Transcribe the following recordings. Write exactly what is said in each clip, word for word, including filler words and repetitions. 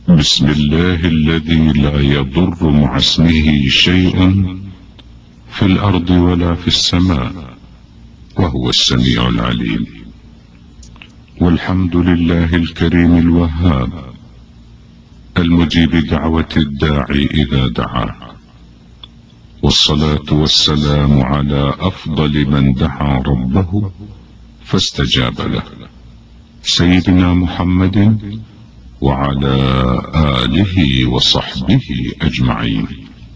بسم الله الذي لا يضر مع اسمه شيء في الأرض ولا في السماء وهو السميع العليم. والحمد لله الكريم الوهاب المجيب دعوة الداعي إذا دعاه، والصلاة والسلام على أفضل من دعا ربه فاستجاب له، سيدنا محمد وعلى آله وصحبه أجمعين.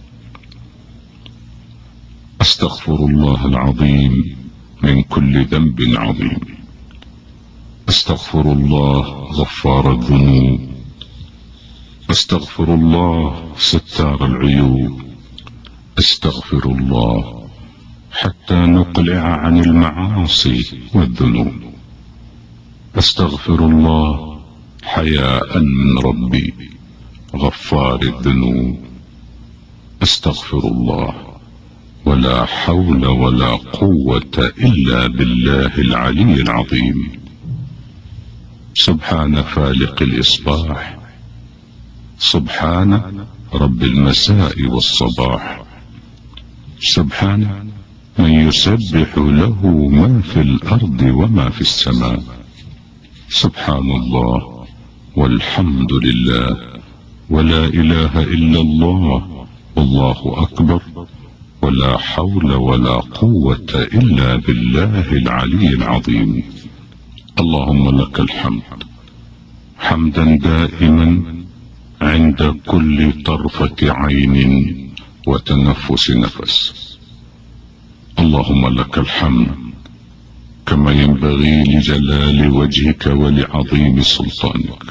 أستغفر الله العظيم من كل ذنب عظيم، أستغفر الله غفار الذنوب، أستغفر الله ستار العيوب، أستغفر الله حتى نقلع عن المعاصي والذنوب، أستغفر الله حياء من ربي غفار الذنوب، أستغفر الله ولا حول ولا قوة إلا بالله العلي العظيم. سبحان فالق الإصباح، سبحان رب المساء والصباح، سبحان من يسبح له ما في الأرض وما في السماء، سبحان الله والحمد لله ولا إله إلا الله والله أكبر ولا حول ولا قوة إلا بالله العلي العظيم. اللهم لك الحمد حمدا دائما عند كل طرفة عين وتنفس نفس. اللهم لك الحمد كما ينبغي لجلال وجهك ولعظيم سلطانك.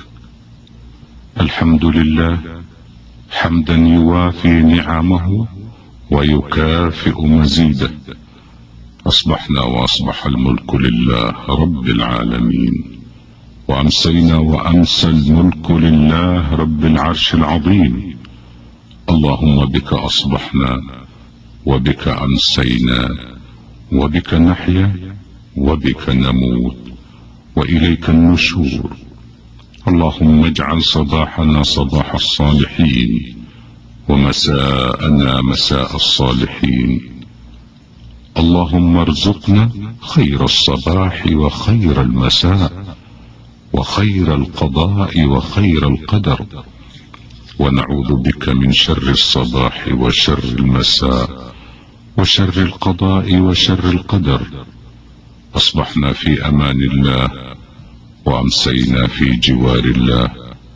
الحمد لله حمدا يوافي نعمه ويكافئ مزيده. أصبحنا وأصبح الملك لله رب العالمين، وأمسينا وأمسى الملك لله رب العرش العظيم. اللهم بك أصبحنا وبك أمسينا وبك نحيا وبك نموت وإليك النشور. اللهم اجعل صباحنا صباح الصالحين ومساءنا مساء الصالحين. اللهم ارزقنا خير الصباح وخير المساء وخير القضاء وخير القدر، ونعوذ بك من شر الصباح وشر المساء وشر القضاء وشر القدر. أصبحنا في أمان الله وأمسينا في جوار الله.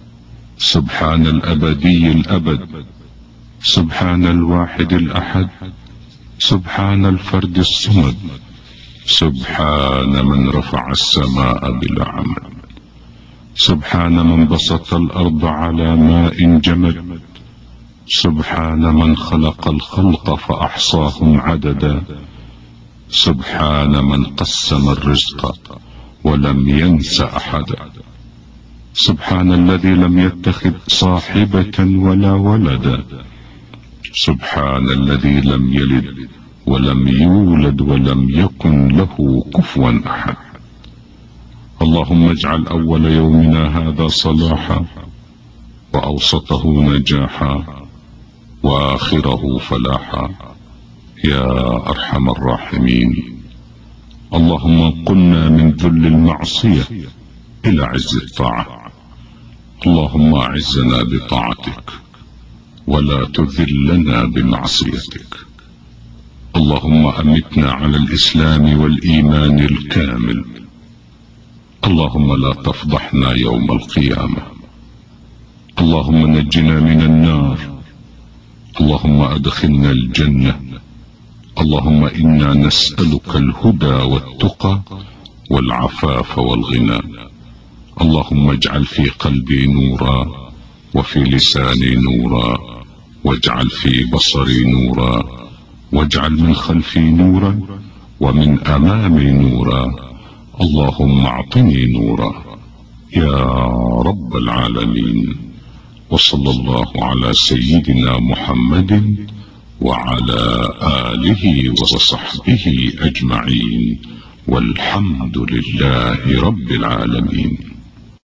سبحان الأبدي الأبد، سبحان الواحد الأحد، سبحان الفرد الصمد، سبحان من رفع السماء بلا عمد، سبحان من بسط الأرض على ماء جمد، سبحان من خلق الخلق فأحصاهم عددا، سبحان من قسم الرزق ولم ينس أحدا، سبحان الذي لم يتخذ صاحبة ولا ولدا، سبحان الذي لم يلد ولم يولد ولم يكن له كفوا أحد. اللهم اجعل أول يومنا هذا صلاحا وأوسطه نجاحا وآخره فلاحا يا أرحم الراحمين. اللهم انقلنا من ذل المعصية إلى عز الطاعة. اللهم أعزنا بطاعتك ولا تذلنا بمعصيتك. اللهم أمتنا على الإسلام والإيمان الكامل. اللهم لا تفضحنا يوم القيامة. اللهم نجنا من النار. اللهم أدخلنا الجنة. اللهم إنا نسألك الهدى والتقى والعفاف والغنى. اللهم اجعل في قلبي نورا وفي لساني نورا، واجعل في بصري نورا، واجعل من خلفي نورا ومن أمامي نورا. اللهم اعطني نورا يا رب العالمين. وصلى الله على سيدنا محمد وعلى آله وصحبه أجمعين، والحمد لله رب العالمين.